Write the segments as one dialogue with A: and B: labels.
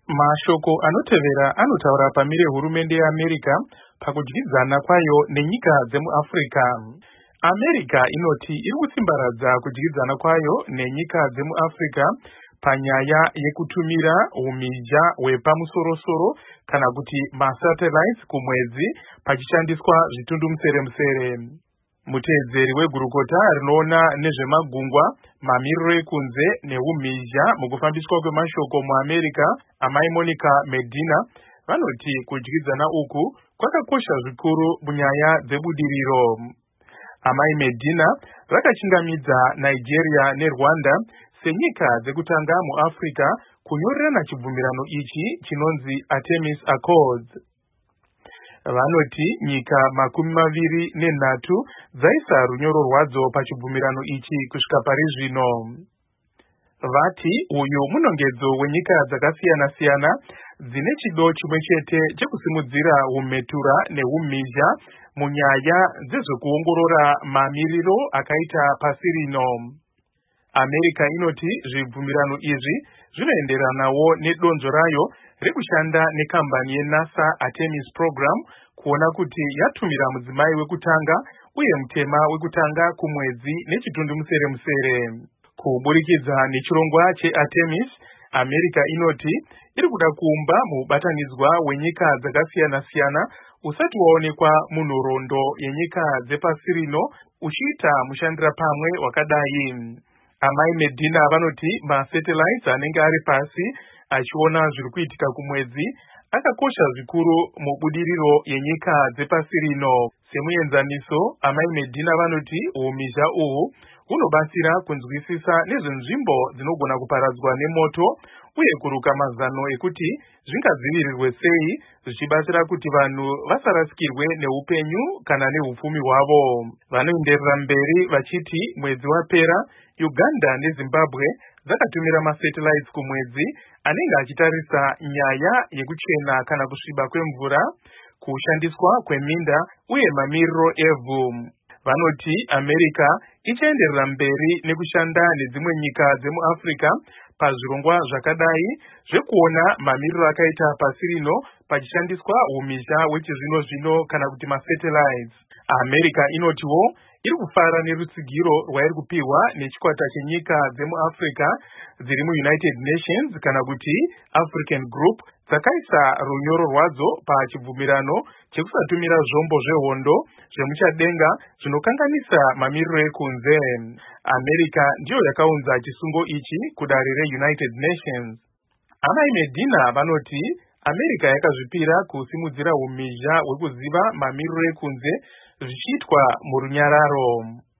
A: Mashoko anotevera anotaura pamire hurumende yeAmerica pakudyidzana kwayo nenyika dzemuAfrica. America inoti iri kusimbaradza kudyidzana kwayo nenyika dzemuAfrica panyaya yekutumira umhizha hwepamusorosoro kana kuti masatellites kumwedzi pachishandiswa zvitundumuseremusere. Muteedzeri wegurukota rinoona nezvemagungwa, mamiriro ekunze neumhizha mukufambiswa kwemashoko muAmerica, amai Monica Medina, vanoti kudyidzana uku kwakakosha zvikuru munyaya dzebudiriro. Amai Medina vakachingamidza Nigeria neRwanda senyika dzekutanga muAfrica kunyorerana chibvumirano ichi chinonzi Artemis Accords. Vanoti nyika 23 dzaisa runyoro rwadzo pachibvumirano ichi kusvika parizvino. Vati uyu munongedzo wenyika dzakasiyana-siyana dzine chido chimwe chete chekusimudzira umhetura neumhizha munyaya dzezvekuongorora mamiriro akaita pasi rino. America inoti zvibvumirano izvi zvinoenderanawo nedonzvo rayo rekushanda nekambani yeNASA Artemis Program kuona kuti yatumira mudzimai wekutanga uye mutema wekutanga kumwedzi nechitundumuseremusere. Kuburikidza nechirongwa cheArtemis, America inoti iri kuda kuumba mubatanidzwa wenyika dzakasiyana-siyana usati waonekwa munhoroondo yenyika dzepasi rino uchiita mushandira pamwe wakadai. Amai Medina vanoti masatellites anenge ari pasi achiona zviri kuitika kumwedzi akakosha zvikuru mubudiriro yenyika dzepasi rino. Semuenzaniso, amai Medina vanoti umhizha uhu hunobatsira kunzwisisa nezvenzvimbo dzinogona kuparadzwa nemoto uye kuruka mazano ekuti zvingadzivirirwe sei zvichibatsira kuti vanhu vasarasikirwe neupenyu kana neupfumi hwavo. Vanoenderera mberi vachiti mwedzi wapera Uganda neZimbabwe dzakatumira masatellites kumwedzi anenge achitarisa nyaya yekuchena kana kusviba kwemvura, kushandiswa kweminda uye mamiriro evhu. Vanoti America ichaenderera mberi nekushanda nedzimwe nyika dzemuAfrica pazvirongwa zvakadai zvekuona mamiriro akaita pasi rino pachishandiswa umhizha hwechizvino-zvino kana kuti masatellites. America inotiwo iri kufara nerutsigiro rwairi kupiwa nechikwata chenyika dzemuAfrica dziri muUnited Nations kana kuti African Group dzakaisa runyoro rwadzo pachibvumirano chekusatumira zvombo zvehondo zvemuchadenga zvinokanganisa mamiriro ekunze. America ndiyo yakaunza chisungo ichi kudare reUnited Nations. Amai Medina vanoti America yakazvipira kusimudzira umhizha hwekuziva mamiriro ekunze zvichiitwa murunyararo.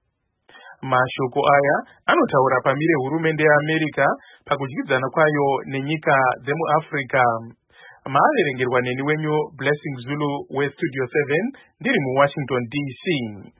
A: Mashoko aya anotaura pamire hurumende yeAmerica pakudyidzana kwayo nenyika dzemuAfrica. Maaverengerwa neni wenyu Blessing Zulu weStudio 7 ndiri muWashington DC.